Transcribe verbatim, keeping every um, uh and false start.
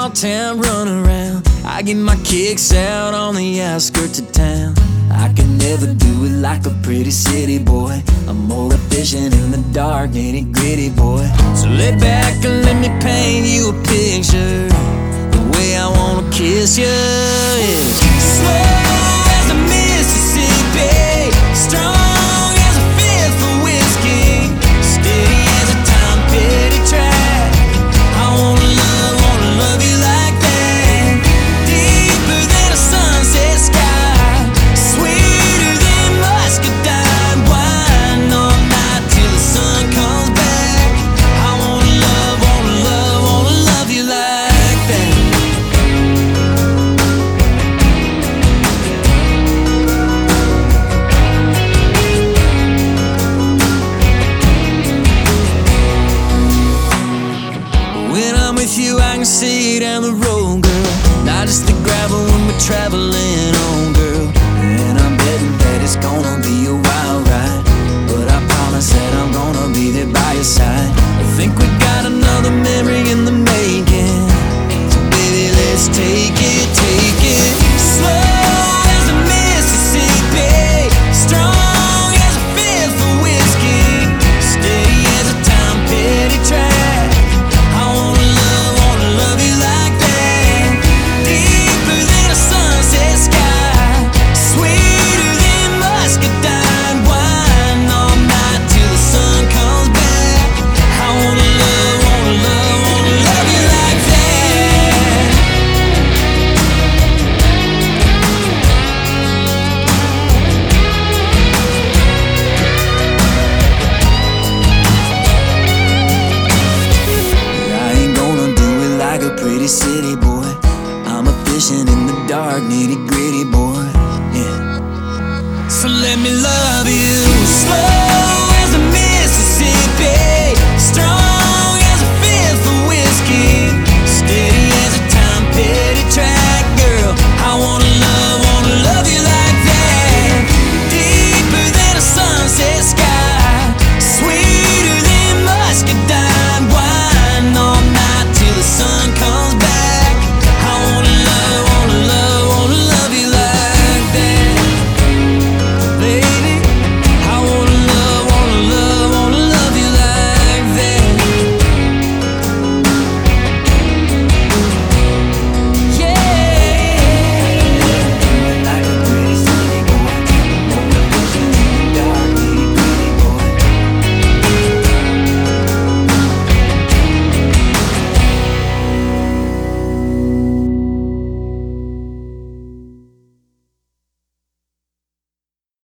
small town run around. I get my kicks out on the outskirts of town. I can never do it like a pretty city boy. I'm more efficient in the dark, nitty gritty boy. So lay back and let me paint you a picture. The way I wanna kiss you is slow as the Mississippi, strong as a fifth of whiskey, steady as a Tom Petty track. I wanna love, wanna love you like that, deeper than a sunset sky, sweeter than muscadine wine, all night till the sun comes back. I wanna love, wanna love, wanna love you like that. When I'm with you, I can see down the road, girl. Not just the gravel when we're traveling on, girl. And I'm betting that it's gonna be a wild ride, but I promise that I'm gonna be there by your side. I think we got another memory in the making, so baby, let's take it, take it slow as the Mississippi, strong as a fifth of whiskey, steady as a Tom Petty track. I wanna love, wanna love you like that, deeper than a sunset sky, sweeter than muscadine wine, all night till the sun comes back. I wanna love, wanna love, wanna love you like that. I ain't gonna do it like a pretty city boy.